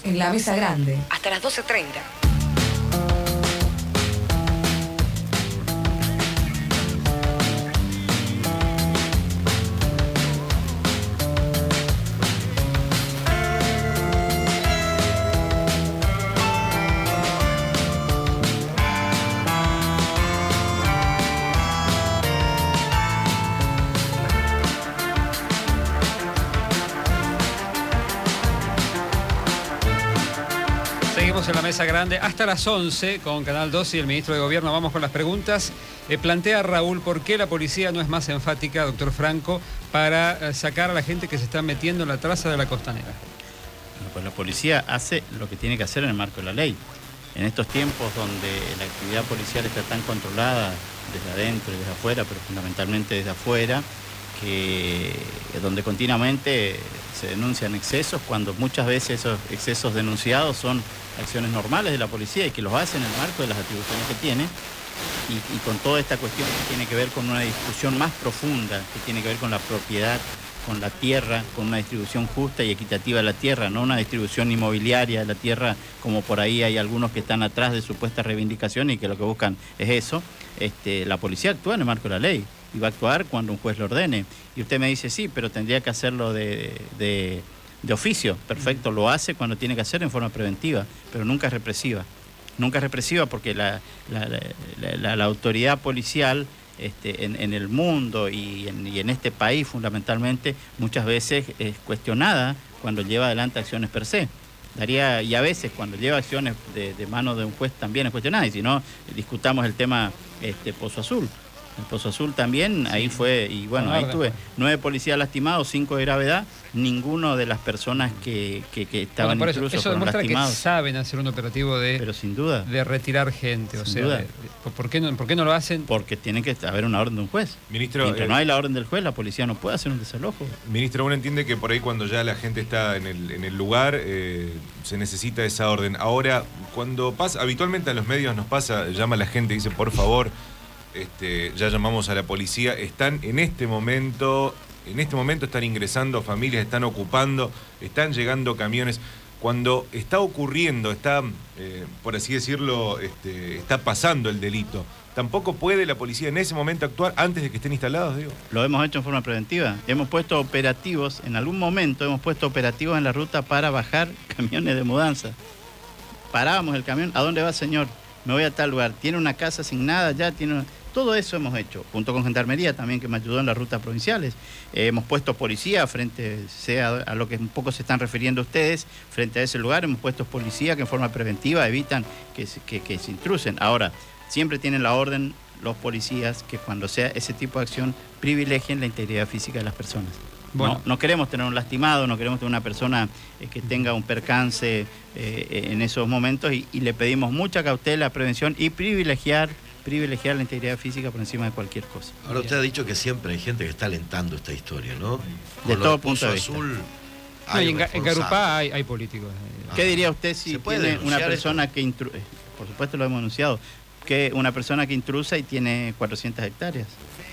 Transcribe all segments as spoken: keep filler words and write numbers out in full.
en la mesa grande. Hasta las doce treinta. En la mesa grande hasta las once con Canal dos y el ministro de Gobierno. Vamos con las preguntas. Eh, plantea Raúl por qué la policía no es más enfática, doctor Franco, para eh, sacar a la gente que se está metiendo en la traza de la costanera. Bueno, pues la policía hace lo que tiene que hacer en el marco de la ley. En estos tiempos donde la actividad policial está tan controlada desde adentro y desde afuera, pero fundamentalmente desde afuera, que donde continuamente se denuncian excesos, cuando muchas veces esos excesos denunciados son acciones normales de la policía y que los hace en el marco de las atribuciones que tiene, y, y con toda esta cuestión que tiene que ver con una discusión más profunda, que tiene que ver con la propiedad, con la tierra, con una distribución justa y equitativa de la tierra, no una distribución inmobiliaria de la tierra, como por ahí hay algunos que están atrás de supuestas reivindicaciones y que lo que buscan es eso. Este, la policía actúa en el marco de la ley y va a actuar cuando un juez lo ordene. Y usted me dice, sí, pero tendría que hacerlo de, de, de oficio. Perfecto, lo hace cuando tiene que hacer en forma preventiva, pero nunca es represiva. Nunca es represiva porque la, la, la, la, la autoridad policial este, en, en el mundo y en, y en este país fundamentalmente muchas veces es cuestionada cuando lleva adelante acciones per se. Daría, y a veces cuando lleva acciones de, de mano de un juez también es cuestionada, y si no, discutamos el tema este, Pozo Azul. El Pozo Azul también, ahí fue, y bueno, ahí tuve nueve policías lastimados, cinco de gravedad, ninguno de las personas que, que, que estaban bueno, por intrusos eso, eso demuestra lastimados. Que saben hacer un operativo de, pero sin duda, de retirar gente, o sin sea, duda. De, ¿por, qué no, ¿por qué no lo hacen? Porque tiene que haber una orden de un juez. Ministro, Mientras eh, no hay la orden del juez, la policía no puede hacer un desalojo. Ministro, uno entiende que por ahí cuando ya la gente está en el, en el lugar, eh, se necesita esa orden. Ahora, cuando pasa, habitualmente a los medios nos pasa, llama la gente y dice, por favor, Este, ya llamamos a la policía, están en este momento, en este momento están ingresando familias, están ocupando, están llegando camiones. Cuando está ocurriendo, está, eh, por así decirlo, este, está pasando el delito, ¿tampoco puede la policía en ese momento actuar antes de que estén instalados, digo? Lo hemos hecho en forma preventiva. Hemos puesto operativos, en algún momento hemos puesto operativos en la ruta para bajar camiones de mudanza. Parábamos el camión, ¿a dónde va, señor? Me voy a tal lugar. Tiene una casa asignada ya, tiene una... Todo eso hemos hecho, junto con Gendarmería también, que me ayudó en las rutas provinciales. Eh, hemos puesto policía frente, sea a lo que un poco se están refiriendo ustedes, frente a ese lugar, hemos puesto policía que en forma preventiva evitan que, que, que se intrusen. Ahora, siempre tienen la orden los policías que cuando sea ese tipo de acción privilegien la integridad física de las personas. Bueno. No, no queremos tener un lastimado, no queremos tener una persona eh, que tenga un percance eh, en esos momentos y, y le pedimos mucha cautela, prevención y privilegiar privilegiar la integridad física por encima de cualquier cosa. Ahora usted ha dicho que siempre hay gente que está alentando esta historia, ¿no? Con de todo punto de vista. Azul, no, y en, en Garupá hay, hay políticos. ¿Qué ah, diría usted si tiene una persona esto? que intrusa? Por supuesto lo hemos anunciado, que una persona que intrusa y tiene cuatrocientas hectáreas.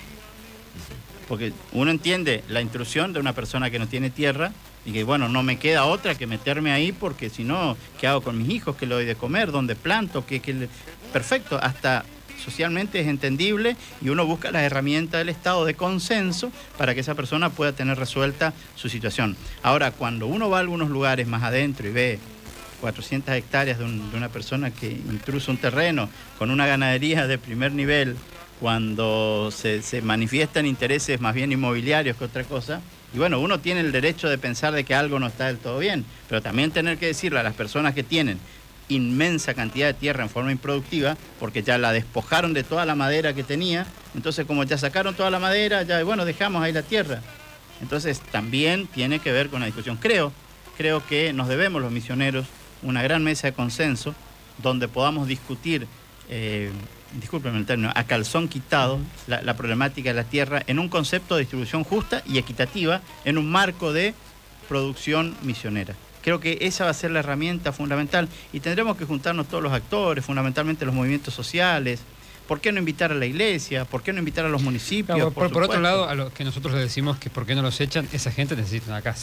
Porque uno entiende la intrusión de una persona que no tiene tierra y que, bueno, no me queda otra que meterme ahí porque si no, ¿qué hago con mis hijos? ¿Qué le doy de comer? ¿Dónde planto? ¿Qué, qué le... Perfecto, hasta socialmente es entendible y uno busca las herramientas del Estado de consenso para que esa persona pueda tener resuelta su situación. Ahora, cuando uno va a algunos lugares más adentro y ve cuatrocientas hectáreas de, un, de una persona que intrusa un terreno con una ganadería de primer nivel, cuando se, se manifiestan intereses más bien inmobiliarios que otra cosa, y bueno, uno tiene el derecho de pensar de que algo no está del todo bien, pero también tener que decirle a las personas que tienen inmensa cantidad de tierra en forma improductiva, porque ya la despojaron de toda la madera que tenía, entonces como ya sacaron toda la madera, ya bueno, dejamos ahí la tierra. Entonces también tiene que ver con la discusión. Creo, creo que nos debemos los misioneros una gran mesa de consenso donde podamos discutir, eh, discúlpenme el término, a calzón quitado la, la problemática de la tierra en un concepto de distribución justa y equitativa en un marco de producción misionera. Creo que esa va a ser la herramienta fundamental y tendremos que juntarnos todos los actores, fundamentalmente los movimientos sociales. ¿Por qué no invitar a la iglesia? ¿Por qué no invitar a los municipios? Claro, por, por, por otro lado, a los que nosotros les decimos que por qué no los echan, esa gente necesita una casa.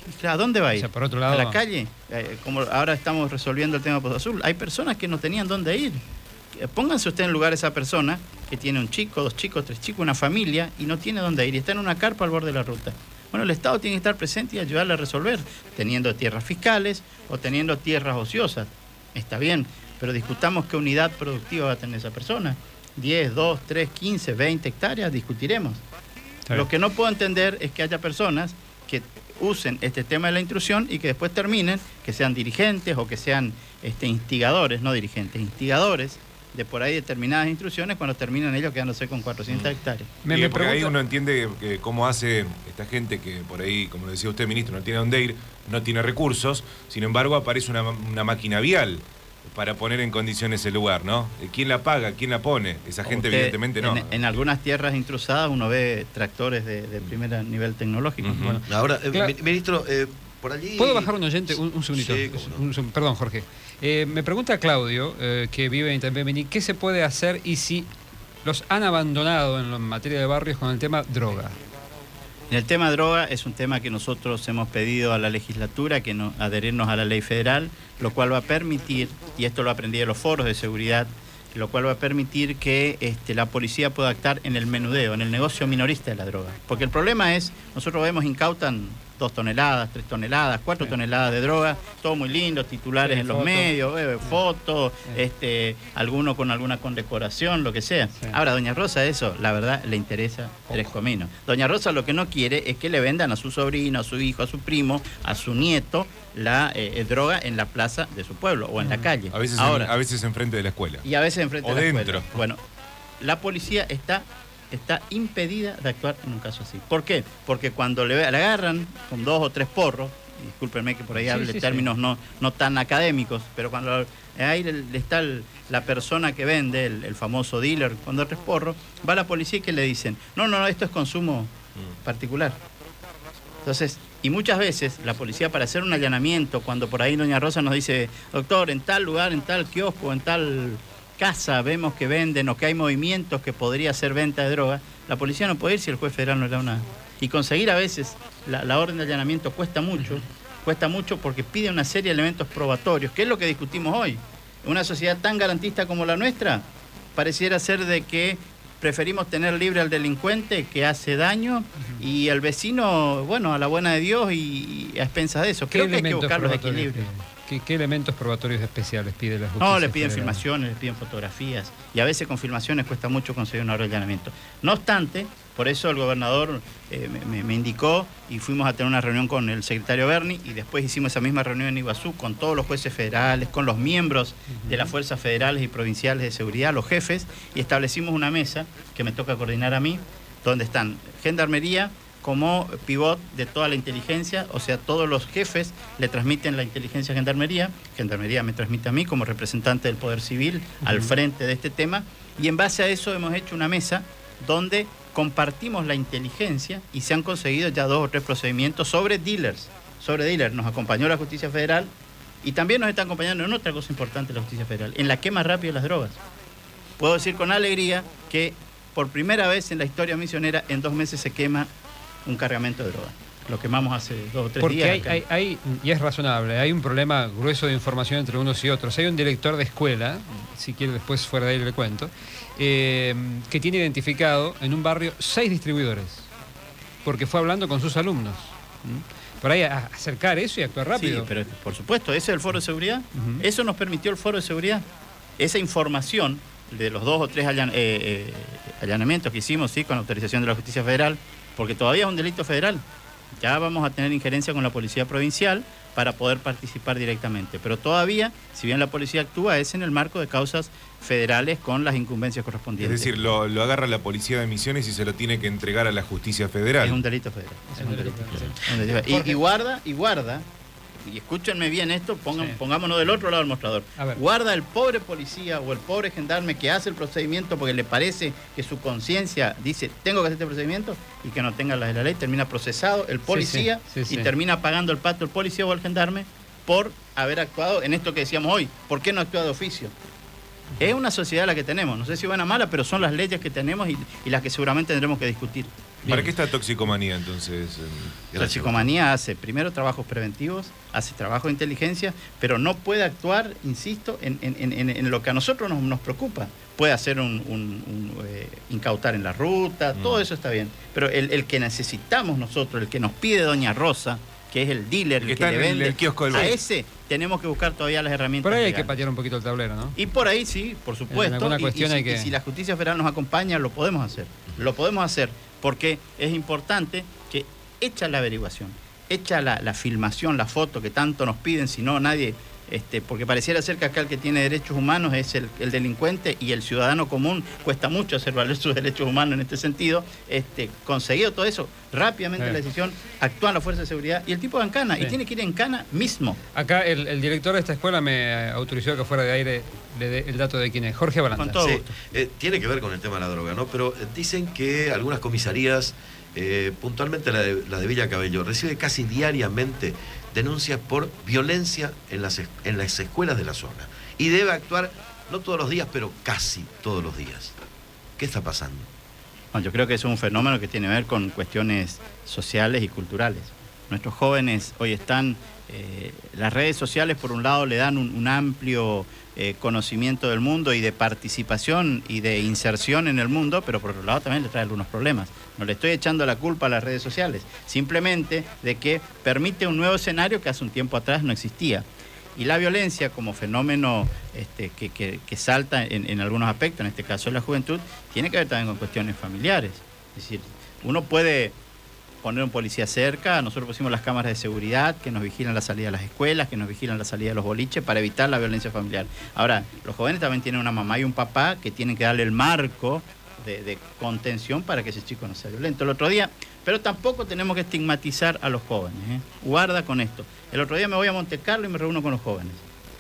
¿A dónde va a ir? O sea, por otro lado, ¿a la calle? Eh, como ahora estamos resolviendo el tema de Pozo Azul. Hay personas que no tenían dónde ir. Pónganse usted en lugar de esa persona que tiene un chico, dos chicos, tres chicos, una familia y no tiene dónde ir y está en una carpa al borde de la ruta. Bueno, el Estado tiene que estar presente y ayudarle a resolver, teniendo tierras fiscales o teniendo tierras ociosas. Está bien, pero discutamos qué unidad productiva va a tener esa persona. diez, dos, tres, quince, veinte hectáreas, discutiremos. Lo que no puedo entender es que haya personas que usen este tema de la intrusión y que después terminen, que sean dirigentes o que sean este, instigadores, no dirigentes, instigadores de por ahí determinadas intrusiones cuando terminan ellos quedándose con cuatrocientas hectáreas. Me, me porque pregunto... ahí uno entiende que cómo hace esta gente que por ahí, como lo decía usted, ministro, no tiene dónde ir, no tiene recursos, sin embargo aparece una, una máquina vial para poner en condiciones el lugar, ¿no? ¿Quién la paga? ¿Quién la pone? Esa gente usted, evidentemente no. En, en algunas tierras intrusadas uno ve tractores de, de primer nivel tecnológico. Uh-huh. Bueno, ahora, eh, claro. ministro, eh, por allí... ¿Puedo bajar un oyente? Un, un segundito. Sí, no. un, un, perdón, Jorge. Eh, me pregunta Claudio, eh, que vive en Itambemení, ¿qué se puede hacer y si los han abandonado en materia de barrios con el tema droga? En el tema droga es un tema que nosotros hemos pedido a la legislatura que no, adherirnos a la ley federal, lo cual va a permitir, y esto lo aprendí de los foros de seguridad, lo cual va a permitir que este, la policía pueda actuar en el menudeo, en el negocio minorista de la droga. Porque el problema es, nosotros vemos incautan dos toneladas, tres toneladas, cuatro sí. toneladas de droga, todo muy lindo, titulares sí, en foto. Los medios, eh, fotos, sí. este, alguno con alguna condecoración, lo que sea. Sí. Ahora, doña Rosa, eso, la verdad, le interesa Poco. tres cominos. Doña Rosa lo que no quiere es que le vendan a su sobrino, a su hijo, a su primo, a su nieto, la eh, droga en la plaza de su pueblo o en mm. la calle. A veces, Ahora, en, a veces enfrente de la escuela. Y a veces enfrente o de la dentro. escuela. Bueno, la policía está... está impedida de actuar en un caso así. ¿Por qué? Porque cuando le, le agarran con dos o tres porros, discúlpenme que por ahí sí, hable sí, términos sí. No, no tan académicos, pero cuando ahí está el, la persona que vende, el, el famoso dealer con dos o tres porros, va a la policía y que le dicen, no, no, no, esto es consumo mm. particular. Entonces, y muchas veces la policía para hacer un allanamiento, cuando por ahí doña Rosa nos dice, doctor, en tal lugar, en tal kiosco, en tal... casa vemos que venden o que hay movimientos que podría ser venta de droga, la policía no puede ir si el juez federal no le da una... Y conseguir a veces la, la orden de allanamiento cuesta mucho, cuesta mucho porque pide una serie de elementos probatorios, que es lo que discutimos hoy. En una sociedad tan garantista como la nuestra, pareciera ser de que preferimos tener libre al delincuente que hace daño y al vecino, bueno, a la buena de Dios y, y a expensas de eso. Creo que hay que buscar los equilibrios. ¿Qué, ¿Qué elementos probatorios especiales pide la justicia? No, le piden federal? filmaciones, les piden fotografías y a veces con filmaciones cuesta mucho conseguir una orden de allanamiento. No obstante, por eso el gobernador eh, me, me indicó y fuimos a tener una reunión con el secretario Berni y después hicimos esa misma reunión en Iguazú con todos los jueces federales, con los miembros uh-huh. de las fuerzas federales y provinciales de seguridad, los jefes, y establecimos una mesa que me toca coordinar a mí, donde están Gendarmería, como pivot de toda la inteligencia, o sea, todos los jefes le transmiten la inteligencia a Gendarmería, Gendarmería me transmite a mí como representante del Poder Civil uh-huh. al frente de este tema, y en base a eso hemos hecho una mesa donde compartimos la inteligencia y se han conseguido ya dos o tres procedimientos sobre dealers, sobre dealers, nos acompañó la Justicia Federal y también nos está acompañando en otra cosa importante la Justicia Federal, en la quema rápida de las drogas. Puedo decir con alegría que por primera vez en la historia misionera en dos meses se quema un cargamento de droga. Lo quemamos hace dos o tres Porque días. Porque hay, hay, hay, y es razonable, hay un problema grueso de información entre unos y otros. Hay un director de escuela, si quiere después fuera de ahí le cuento, eh, que tiene identificado en un barrio seis distribuidores, porque fue hablando con sus alumnos. ¿Mm? Por ahí a acercar eso y actuar rápido. Sí, pero por supuesto, ese es el foro de seguridad. Uh-huh. Eso nos permitió el foro de seguridad. Esa información de los dos o tres allan, eh, eh, allanamientos que hicimos, sí, con autorización de la Justicia Federal, porque todavía es un delito federal. Ya vamos a tener injerencia con la Policía Provincial para poder participar directamente. Pero todavía, si bien la policía actúa, es en el marco de causas federales con las incumbencias correspondientes. Es decir, lo, lo agarra la Policía de Misiones y se lo tiene que entregar a la Justicia Federal. Es un delito federal. Es un delito federal. Y, y guarda, y guarda, y escúchenme bien esto, pongan, sí. pongámonos del otro lado del mostrador. Guarda el pobre policía o el pobre gendarme que hace el procedimiento porque le parece que su conciencia dice, tengo que hacer este procedimiento, y que no tenga las de la ley, termina procesado el policía sí, sí, sí, y sí. termina pagando el pato el policía o el gendarme por haber actuado en esto que decíamos hoy. ¿Por qué no actúa de oficio? Es una sociedad la que tenemos, no sé si buena o mala, pero son las leyes que tenemos y, y las que seguramente tendremos que discutir. ¿Para Bien. qué está toxicomanía entonces? La toxicomanía hace primero trabajos preventivos, hace trabajo de inteligencia, pero no puede actuar, insisto, en, en, en, en lo que a nosotros nos, nos preocupa. Puede hacer un, un, un eh, incautar en la ruta, mm. todo eso está bien. Pero el, el que necesitamos nosotros, el que nos pide doña Rosa, que es el dealer, el que, que le vende, el, el kiosco del a ese tenemos que buscar todavía las herramientas. Por ahí legales. Hay que patear un poquito el tablero, ¿no? Y por ahí sí, por supuesto. En cuestión y, y, hay y, que... y si la justicia federal nos acompaña, lo podemos hacer. Lo podemos hacer porque es importante que hecha la averiguación, hecha la, la filmación, la foto que tanto nos piden, si no nadie... Este, porque pareciera ser que acá el que tiene derechos humanos es el, el delincuente y el ciudadano común cuesta mucho hacer valer sus derechos humanos en este sentido. Este, conseguido todo eso, rápidamente eh. la decisión, actúan las fuerzas de seguridad y el tipo va en cana, sí. y tiene que ir en cana mismo. Acá el, el director de esta escuela me autorizó que fuera de aire le dé el dato de quién es, Jorge Balanta. Con todo sí. gusto. Eh, tiene que ver con el tema de la droga, ¿no? Pero eh, dicen que algunas comisarías, eh, puntualmente la de, la de Villa Cabello, recibe casi diariamente denuncias por violencia en las, en las escuelas de la zona. Y debe actuar, no todos los días, pero casi todos los días. ¿Qué está pasando? Bueno, yo creo que es un fenómeno que tiene que ver con cuestiones sociales y culturales. Nuestros jóvenes hoy están... Eh, las redes sociales, por un lado, le dan un, un amplio eh, conocimiento del mundo y de participación y de inserción en el mundo, pero por otro lado también le trae algunos problemas. No le estoy echando la culpa a las redes sociales, simplemente de que permite un nuevo escenario que hace un tiempo atrás no existía. Y la violencia como fenómeno este, que, que, que salta en, en algunos aspectos, en este caso en la juventud, tiene que ver también con cuestiones familiares. Es decir, uno puede poner un policía cerca, nosotros pusimos las cámaras de seguridad que nos vigilan la salida de las escuelas, que nos vigilan la salida de los boliches para evitar la violencia familiar. Ahora, los jóvenes también tienen una mamá y un papá que tienen que darle el marco de, de contención para que ese chico no sea violento. El otro día, pero tampoco tenemos que estigmatizar a los jóvenes, ¿eh? Guarda con esto. El otro día me voy a Monte Carlo y me reúno con los jóvenes.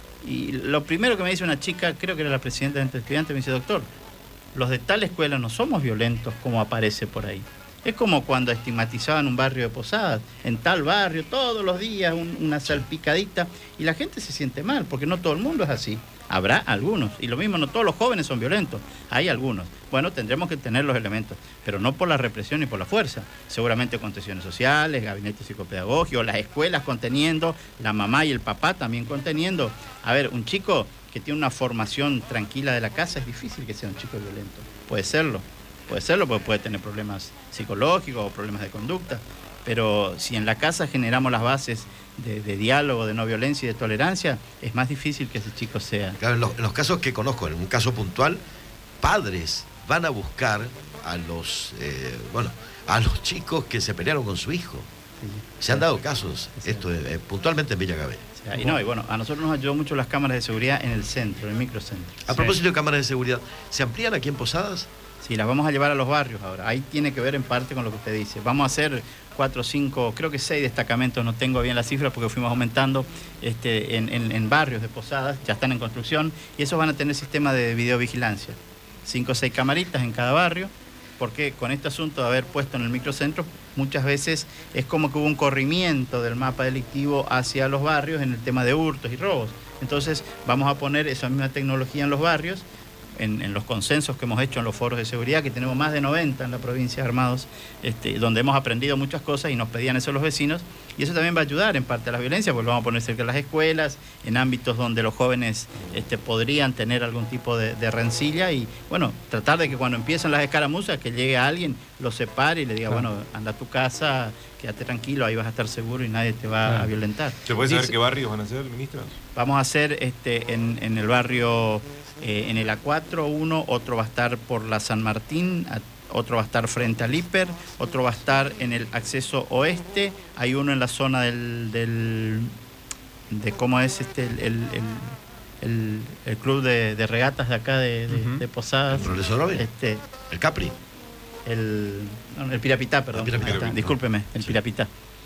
Y lo primero que me dice una chica, creo que era la presidenta de Entre Estudiantes, me dice, doctor, los de tal escuela no somos violentos como aparece por ahí. Es como cuando estigmatizaban un barrio de Posadas, en tal barrio, todos los días un, una salpicadita, y la gente se siente mal, porque no todo el mundo es así. Habrá algunos, y lo mismo, no todos los jóvenes son violentos, hay algunos. Bueno, tendremos que tener los elementos, pero no por la represión y por la fuerza. Seguramente contenciones sociales, gabinetes psicopedagógicos, las escuelas conteniendo, la mamá y el papá también conteniendo. A ver, un chico que tiene una formación tranquila de la casa, es difícil que sea un chico violento. Puede serlo. Puede serlo porque puede tener problemas psicológicos o problemas de conducta, pero si en la casa generamos las bases de, de diálogo, de no violencia y de tolerancia, es más difícil que ese chico sea... Claro, en los, en los casos que conozco, en un caso puntual, padres van a buscar a los, eh, bueno, a los chicos que se pelearon con su hijo. Sí, se han dado casos, sí. esto eh, puntualmente en Villa Cabello. Y no, y bueno, a nosotros nos ayudó mucho las cámaras de seguridad en el centro, en el microcentro. A propósito de cámaras de seguridad, ¿se amplían aquí en Posadas? Sí, las vamos a llevar a los barrios ahora. Ahí tiene que ver en parte con lo que usted dice. Vamos a hacer cuatro, cinco, creo que seis destacamentos, no tengo bien las cifras porque fuimos aumentando este, en, en, en barrios de Posadas, ya están en construcción, y esos van a tener sistema de videovigilancia. Cinco o seis camaritas en cada barrio, porque con este asunto de haber puesto en el microcentro, muchas veces es como que hubo un corrimiento del mapa delictivo hacia los barrios en el tema de hurtos y robos. Entonces vamos a poner esa misma tecnología en los barrios, En, en los consensos que hemos hecho en los foros de seguridad, que tenemos más de noventa en la provincia armados, este, donde hemos aprendido muchas cosas y nos pedían eso los vecinos, y eso también va a ayudar en parte a la violencia, porque lo vamos a poner cerca de las escuelas, en ámbitos donde los jóvenes este, podrían tener algún tipo de, de rencilla, y bueno, tratar de que cuando empiezan las escaramuzas, que llegue alguien, lo separe y le diga, ah. bueno, anda a tu casa, quédate tranquilo, ahí vas a estar seguro y nadie te va ah. a violentar. ¿Se puede saber Dice, qué barrios van a ser, ministro? Vamos a hacer este, en, en el barrio... Eh, en el A cuatro uno, otro va a estar por la San Martín, a, otro va a estar frente al Hiper, otro va a estar en el acceso oeste, hay uno en la zona del, del de cómo es este el, el, el, el, el club de, de regatas de acá de, de, uh-huh. de Posadas. ¿El Progreso Robin? Este, el Capri. El, no, el Pirapitá, perdón. El Pirapitá. Está, discúlpeme, el sí. Pirapitá.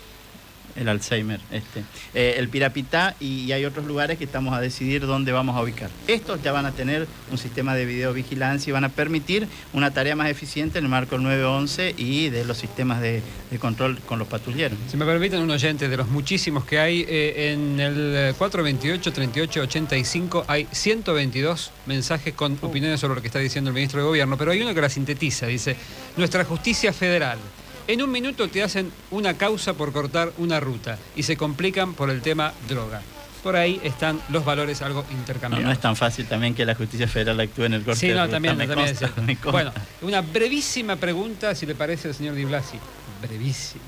El Alzheimer, este, eh, el Pirapitá, y, y hay otros lugares que estamos a decidir dónde vamos a ubicar. Estos ya van a tener un sistema de videovigilancia y van a permitir una tarea más eficiente en el marco del nueve once y de los sistemas de, de control con los patrulleros. Si me permiten, un oyente de los muchísimos que hay, eh, en el cuatro veintiocho, treinta y ocho, ochenta y cinco hay ciento veintidós mensajes con uh. opiniones sobre lo que está diciendo el ministro de Gobierno, pero hay uno que la sintetiza, dice, nuestra justicia federal En un minuto te hacen una causa por cortar una ruta y se complican por el tema droga. Por ahí están los valores algo intercambiados. No, no es tan fácil también que la justicia federal actúe en el corte sí, de no, ruta. también, me también consta, es cierto. me consta. Bueno, una brevísima pregunta, si le parece al señor Di Blasi. Brevísima.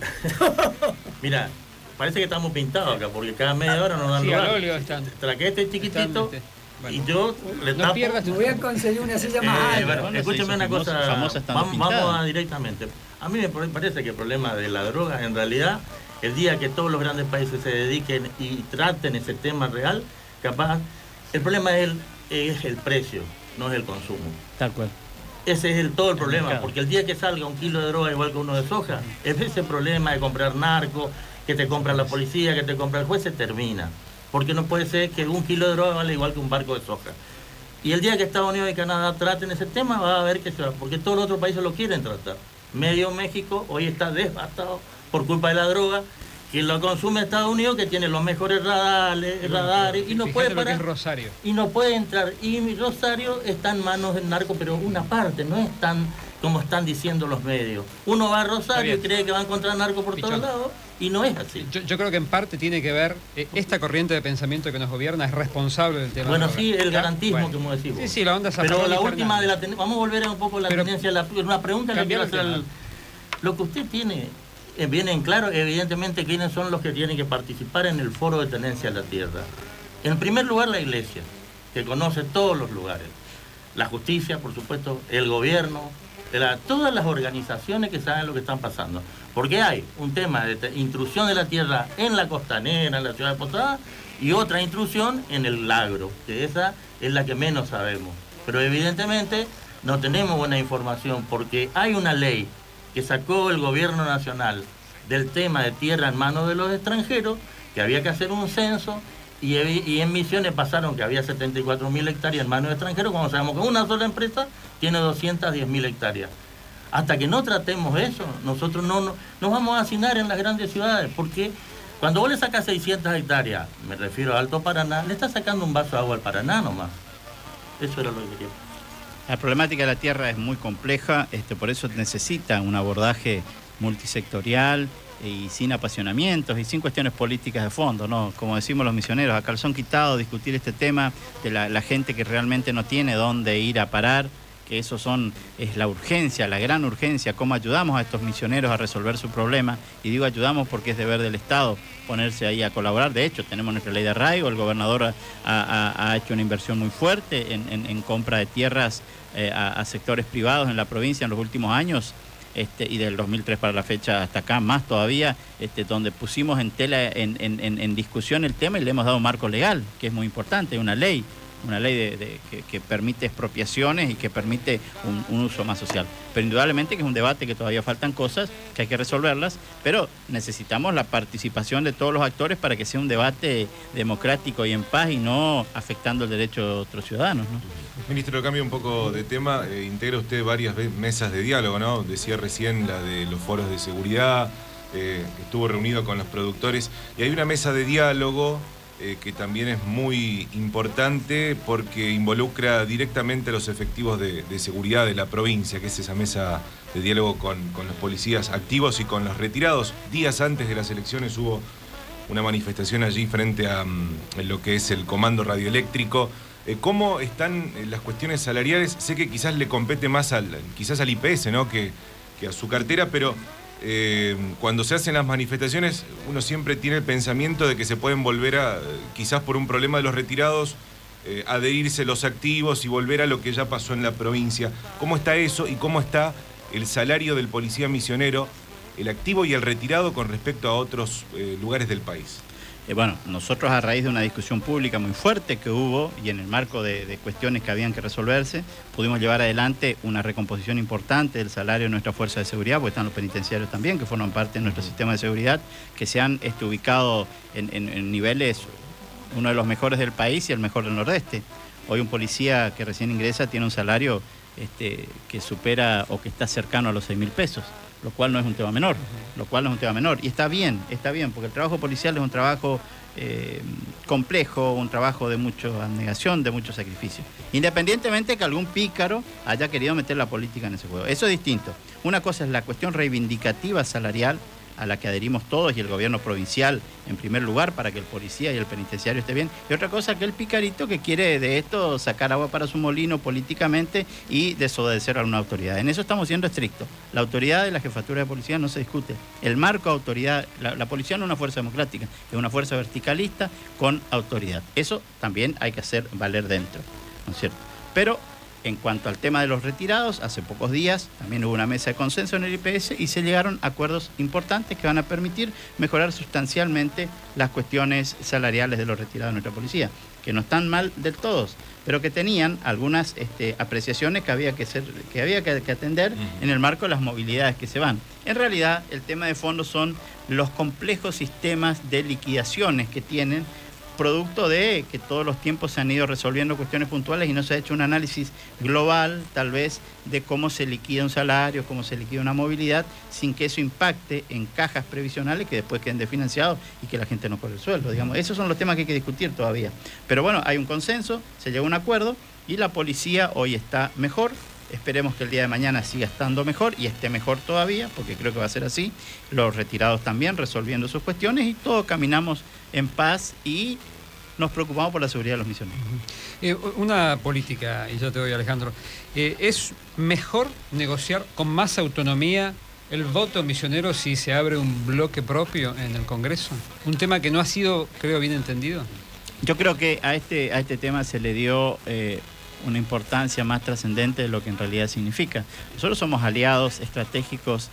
Mira, parece que estamos pintados acá, porque cada media hora nos dan Sí, lugar. al óleo están. Traqué este chiquitito Están, este, bueno. y yo le No tapo. pierdas tu... Me voy a conseguir una silla más Eh, alta. bueno, Bueno, escúcheme se hizo una famosa- cosa, famosa estando vamos, pintada. vamos a directamente. A mí me parece que el problema de la droga, en realidad, el día que todos los grandes países se dediquen y traten ese tema real, capaz, el problema es el, es el precio, no es el consumo. Tal cual. Ese es el, todo el El problema, mercado. porque el día que salga un kilo de droga igual que uno de soja, es ese problema de comprar narco, que te compra la policía, que te compra el juez, se termina. Porque no puede ser que un kilo de droga vale igual que un barco de soja. Y el día que Estados Unidos y Canadá traten ese tema, va a ver que se va, porque todos los otros países lo quieren tratar. Medio México hoy está devastado por culpa de la droga, que lo consume Estados Unidos, que tiene los mejores radares, radares y no Fíjate puede lo que parar. es Rosario. Y no puede entrar. Y Rosario está en manos del narco, pero una parte, no es tan como están diciendo los medios. Uno va a Rosario y Está bien. cree que va a encontrar narco por Pichón. todos lados, y no es así. Yo, yo creo que en parte tiene que ver, eh, esta corriente de pensamiento que nos gobierna es responsable del tema. Bueno, droga. sí, el ¿Ya? garantismo, Bueno. como decimos. Sí, sí, la onda Pero Zaffaroni la y última de Fernández. la ten- vamos a volver un poco a la Pero- tendencia, la, una pregunta que le quiero Cambiar hacer el al- Lo que usted tiene, eh, viene en claro, evidentemente, quiénes son los que tienen que participar en el foro de tenencia de la tierra. En primer lugar, la iglesia, que conoce todos los lugares. La justicia, por supuesto, el gobierno, la- todas las organizaciones que saben lo que están pasando. Porque hay un tema de te- intrusión de la tierra en la costanera, en la ciudad de Posada, y otra intrusión en el Lagro, que esa es la que menos sabemos. Pero evidentemente no tenemos buena información, porque hay una ley que sacó el gobierno nacional del tema de tierra en manos de los extranjeros, que había que hacer un censo, y, evi- y en Misiones pasaron que había setenta y cuatro mil hectáreas en manos de extranjeros, cuando sabemos que una sola empresa tiene doscientas diez mil hectáreas. Hasta que no tratemos eso, nosotros no, no nos vamos a hacinar en las grandes ciudades, porque cuando vos le sacas seiscientas hectáreas, me refiero a Alto Paraná, le estás sacando un vaso de agua al Paraná nomás. Eso era lo que quería. La problemática de la tierra es muy compleja, este, por eso necesita un abordaje multisectorial y sin apasionamientos y sin cuestiones políticas de fondo, ¿no? Como decimos los misioneros, a calzón quitado discutir este tema de la, la gente que realmente no tiene dónde ir a parar, que eso son, es la urgencia, la gran urgencia, cómo ayudamos a estos misioneros a resolver su problema. Y digo ayudamos porque es deber del Estado ponerse ahí a colaborar. De hecho, tenemos nuestra ley de arraigo, el gobernador ha, ha- ha hecho una inversión muy fuerte en, en- en compra de tierras eh, a, a sectores privados en la provincia en los últimos años. Este, y del dos mil tres para la fecha hasta acá, más todavía, este, donde pusimos en tela, en, en- en- en discusión el tema y le hemos dado un marco legal, que es muy importante, una ley, una ley de, de- que, que permite expropiaciones y que permite un, un uso más social. Pero indudablemente que es un debate que todavía faltan cosas, que hay que resolverlas, pero necesitamos la participación de todos los actores para que sea un debate democrático y en paz y no afectando el derecho de otros ciudadanos, ¿no? Ministro, cambio un poco de tema. Eh, integra usted varias ve- mesas de diálogo, ¿no? Decía recién la de los foros de seguridad, eh, estuvo reunido con los productores. Y hay una mesa de diálogo eh, que también es muy importante porque involucra directamente a los efectivos de, de seguridad de la provincia, que es esa mesa de diálogo con, con los policías activos y con los retirados. Días antes de las elecciones hubo una manifestación allí frente a mm, lo que es el comando radioeléctrico. Eh, ¿Cómo están eh, las cuestiones salariales? Sé que quizás le compete más al, quizás al I P S, ¿no? que, que a su cartera, pero eh, cuando se hacen las manifestaciones uno siempre tiene el pensamiento de que se pueden volver a, eh, quizás por un problema de los retirados, eh, adherirse los activos y volver a lo que ya pasó en la provincia. ¿Cómo está eso y cómo está el salario del policía misionero, el activo y el retirado con respecto a otros eh, lugares del país? Eh, bueno, nosotros a raíz de una discusión pública muy fuerte que hubo y en el marco de, de cuestiones que habían que resolverse, pudimos llevar adelante una recomposición importante del salario de nuestra fuerza de seguridad, porque están los penitenciarios también, que forman parte de nuestro sistema de seguridad, que se han este, ubicado en, en- en niveles, uno de los mejores del país y el mejor del Nordeste. Hoy un policía que recién ingresa tiene un salario este, que supera o que está cercano a los seis mil pesos. Lo cual no es un tema menor, lo cual no es un tema menor. Y está bien, está bien, porque el trabajo policial es un trabajo eh, complejo, un trabajo de mucha abnegación, de mucho sacrificio. Independientemente que algún pícaro haya querido meter la política en ese juego. Eso es distinto. Una cosa es la cuestión reivindicativa salarial, a la que adherimos todos y el gobierno provincial en primer lugar para que el policía y el penitenciario esté bien, y otra cosa que el picarito que quiere de esto sacar agua para su molino políticamente y desobedecer a una autoridad. En eso estamos siendo estrictos. La autoridad de la jefatura de policía no se discute. El marco de autoridad, la, la policía no es una fuerza democrática, es una fuerza verticalista con autoridad. Eso también hay que hacer valer dentro, ¿no es cierto? Pero en cuanto al tema de los retirados, hace pocos días también hubo una mesa de consenso en el I P S y se llegaron a acuerdos importantes que van a permitir mejorar sustancialmente las cuestiones salariales de los retirados de nuestra policía, que no están mal del todo, pero que tenían algunas este, apreciaciones que había que, ser, que, había que, que atender uh-huh. en el marco de las movilidades que se van. En realidad, el tema de fondo son los complejos sistemas de liquidaciones que tienen, producto de que todos los tiempos se han ido resolviendo cuestiones puntuales y no se ha hecho un análisis global, tal vez, de cómo se liquida un salario, cómo se liquida una movilidad, sin que eso impacte en cajas previsionales que después queden desfinanciados y que la gente no cobre el sueldo, digamos. Esos son los temas que hay que discutir todavía. Pero bueno, hay un consenso, se llegó a un acuerdo y la policía hoy está mejor. Esperemos que el día de mañana siga estando mejor y esté mejor todavía, porque creo que va a ser así. Los retirados también resolviendo sus cuestiones y todos caminamos en paz y nos preocupamos por la seguridad de los misioneros. Eh, una política, y yo te doy, Alejandro, eh, ¿es mejor negociar con más autonomía el voto misionero si se abre un bloque propio en el Congreso? Un tema que no ha sido, creo, bien entendido. Yo creo que a este, a este tema se le dio eh, una importancia más trascendente de lo que en realidad significa. Nosotros somos aliados estratégicos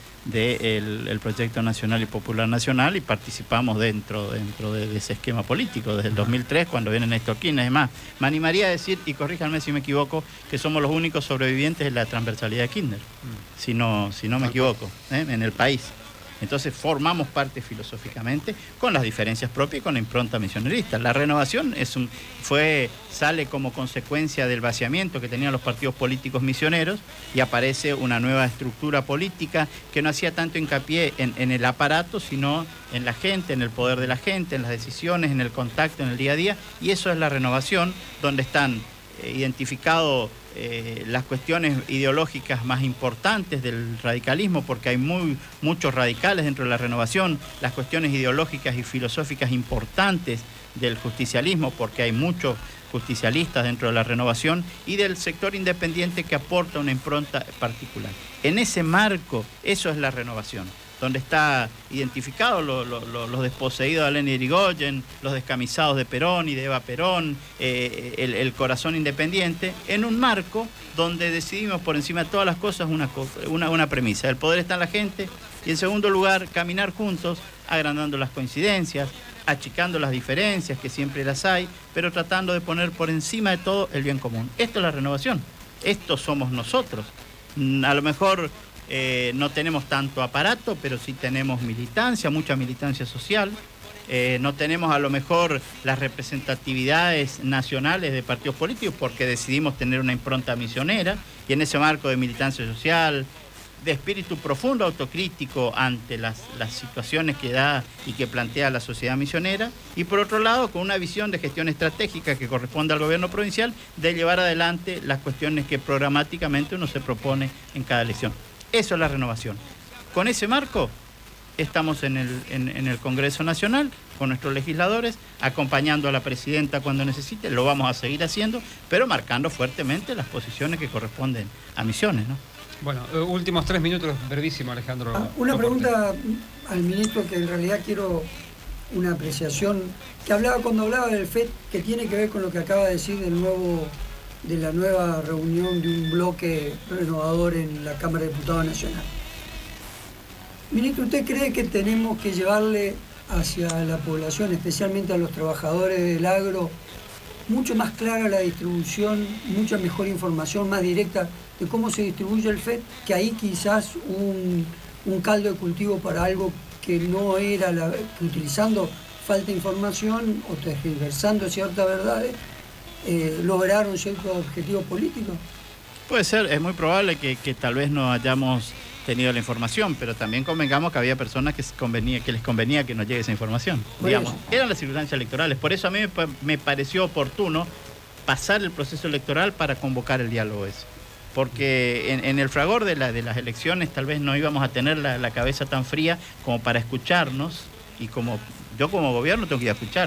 del el Proyecto Nacional y Popular Nacional y participamos dentro, dentro de, de ese esquema político desde el dos mil tres, cuando viene Néstor Kirchner. Es más, me animaría a decir, y corríjanme si me equivoco, que somos los únicos sobrevivientes de la transversalidad de Kirchner, mm. si no, si no me equivoco, ¿eh? en el país. Entonces formamos parte filosóficamente con las diferencias propias y con la impronta misionerista. La renovación es un, fue, sale como consecuencia del vaciamiento que tenían los partidos políticos misioneros y aparece una nueva estructura política que no hacía tanto hincapié en, en el aparato, sino en la gente, en el poder de la gente, en las decisiones, en el contacto, en el día a día. Y eso es la renovación, donde están eh, identificados Eh, las cuestiones ideológicas más importantes del radicalismo, porque hay muy, muchos radicales dentro de la renovación, las cuestiones ideológicas y filosóficas importantes del justicialismo, porque hay muchos justicialistas dentro de la renovación, y del sector independiente que aporta una impronta particular. En ese marco, eso es la renovación, donde está identificado lo, lo, lo, los desposeídos de Aleni Irigoyen, los descamisados de Perón y de Eva Perón, eh, el, el corazón independiente, en un marco donde decidimos por encima de todas las cosas una, una, una premisa. El poder está en la gente y, en segundo lugar, caminar juntos, agrandando las coincidencias, achicando las diferencias, que siempre las hay, pero tratando de poner por encima de todo el bien común. Esto es la renovación. Esto somos nosotros. A lo mejor Eh, no tenemos tanto aparato, pero sí tenemos militancia, mucha militancia social. Eh, no tenemos a lo mejor las representatividades nacionales de partidos políticos porque decidimos tener una impronta misionera, y en ese marco de militancia social, de espíritu profundo autocrítico ante las, las situaciones que da y que plantea la sociedad misionera, y por otro lado con una visión de gestión estratégica que corresponde al gobierno provincial de llevar adelante las cuestiones que programáticamente uno se propone en cada elección. Eso es la renovación. Con ese marco estamos en el, en, en el Congreso Nacional, con nuestros legisladores, acompañando a la presidenta cuando necesite, lo vamos a seguir haciendo, pero marcando fuertemente las posiciones que corresponden a Misiones, ¿no? Bueno, últimos tres minutos, brevísimo, Alejandro. Ah, una pregunta al ministro, que en realidad quiero una apreciación, que hablaba cuando hablaba del F E D, que tiene que ver con lo que acaba de decir del nuevo... de la nueva reunión de un bloque renovador en la Cámara de Diputados Nacional. Ministro, ¿usted cree que tenemos que llevarle hacia la población, especialmente a los trabajadores del agro, mucho más clara la distribución, mucha mejor información, más directa de cómo se distribuye el F E D, que ahí quizás un, un caldo de cultivo para algo que no era, la, que utilizando falta de información o tergiversando ciertas verdades, Eh, lograron ciertos objetivos políticos? Puede ser, es muy probable que, que tal vez nos hayamos tenido la información, pero también convengamos que había personas que, convenía, que les convenía que nos llegue esa información. Bueno, digamos, eran las circunstancias electorales. Por eso a mí me, me pareció oportuno pasar el proceso electoral para convocar el diálogo ese. Porque en, en el fragor de, la, de las elecciones tal vez no íbamos a tener la, la cabeza tan fría como para escucharnos, y como yo como gobierno tengo que ir a escuchar.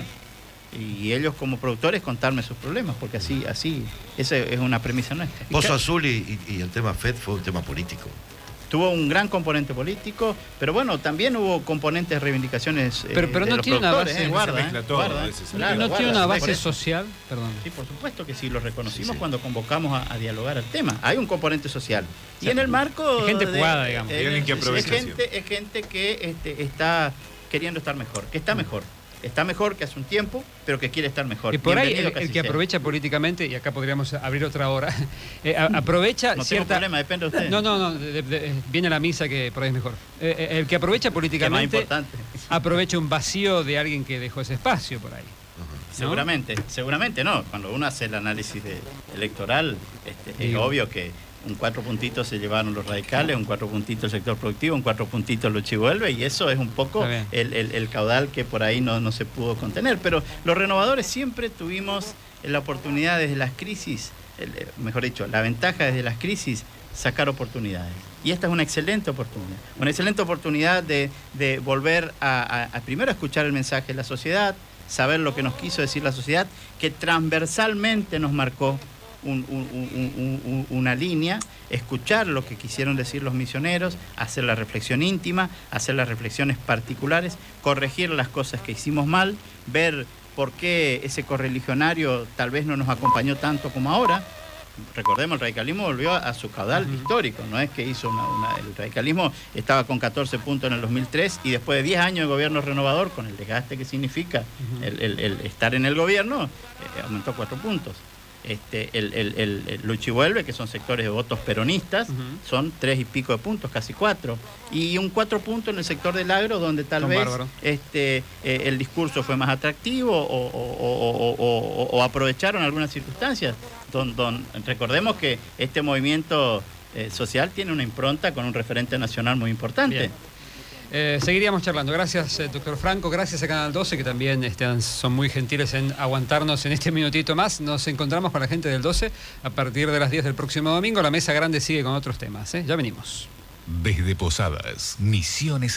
Y ellos como productores contarme sus problemas, porque así, así, esa es una premisa nuestra. Pozo Azul y, y, y el tema F E D fue un tema político. Tuvo un gran componente político, pero bueno, también hubo componentes, reivindicaciones eh, pero, pero de no los tiene una productores, base, eh, guarda, mezcla eh, todo, guarda, a veces, claro, no guarda, tiene una por base eso. social, perdón. Sí, por supuesto que sí, lo reconocimos Sí, sí. cuando convocamos a, a dialogar el tema. Hay un componente social. Y en el marco... Es gente de- jugada, digamos. eh, Hay alguien que es, aprovecha gente, es gente que este, está queriendo estar mejor, que está mejor. Está mejor que hace un tiempo, pero que quiere estar mejor. Y por ahí Bienvenido el, que el así que sea. aprovecha políticamente, y acá podríamos abrir otra hora, eh, a- aprovecha No tengo cierta... problema, depende de usted. No, no, no, de- de- viene a la misa que por ahí es mejor. Eh, eh, el que aprovecha Que es más políticamente importante. aprovecha un vacío de alguien que dejó ese espacio por ahí. ¿no? Seguramente, seguramente no. Cuando uno hace el análisis de- electoral, este, es Digo. obvio que un cuatro puntitos se llevaron los radicales, un cuatro puntitos el sector productivo, un cuatro puntitos los chivuelve, y eso es un poco Está bien. el, el- el caudal que por ahí no, no se pudo contener. Pero los renovadores siempre tuvimos la oportunidad desde las crisis, el- mejor dicho, la ventaja desde las crisis, sacar oportunidades. Y esta es una excelente oportunidad. Una excelente oportunidad de, de volver a, a- a primero a escuchar el mensaje de la sociedad, saber lo que nos quiso decir la sociedad, que transversalmente nos marcó un- un- un- un- un- una línea, escuchar lo que quisieron decir los misioneros, hacer la reflexión íntima, hacer las reflexiones particulares, corregir las cosas que hicimos mal, ver por qué ese correligionario tal vez no nos acompañó tanto como ahora. Recordemos, el radicalismo volvió a, a su caudal Ujú. histórico, no es que hizo una, una- el radicalismo estaba con catorce puntos en el dos mil tres, y después de diez años de gobierno renovador, con el desgaste que significa Ujú. el, el- el estar en el gobierno, eh, aumentó cuatro puntos. Este, el, el, el, el Luchivuelve, que son sectores de votos peronistas, Ujú. son tres y pico de puntos, casi cuatro. Y un cuatro puntos en el sector del agro, donde tal Son vez bárbaros. este, eh, el discurso fue más atractivo o, o- o- o- o- o aprovecharon algunas circunstancias. Don, don- recordemos que este movimiento eh, social tiene una impronta con un referente nacional muy importante. Bien. Eh, seguiríamos charlando. Gracias, eh, doctor Franco. Gracias a Canal doce, que también este, son muy gentiles en aguantarnos en este minutito más. Nos encontramos con la gente del doce a partir de las diez del próximo domingo. La mesa grande sigue con otros temas, ¿eh? Ya venimos. Desde Posadas, Misiones